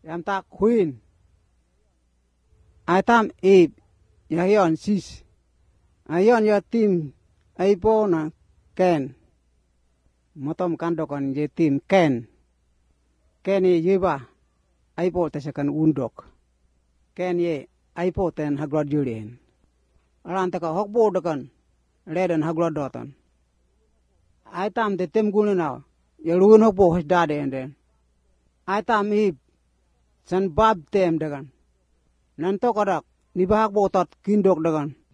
em ta queen ai tam ip ya yon sis ayon ya tim ai po na ken motom kan dokon je tim ken ye yeba ai po te sekan undok ken ye ai po ten haglod julen aran ta ka hokbo dokon leden haglod doton ai tam te tem gunu na ye ruun hokbo hos dade enden ai tam ip san bab tem dagan nan to kodak ni bahak bo tot kindok dagan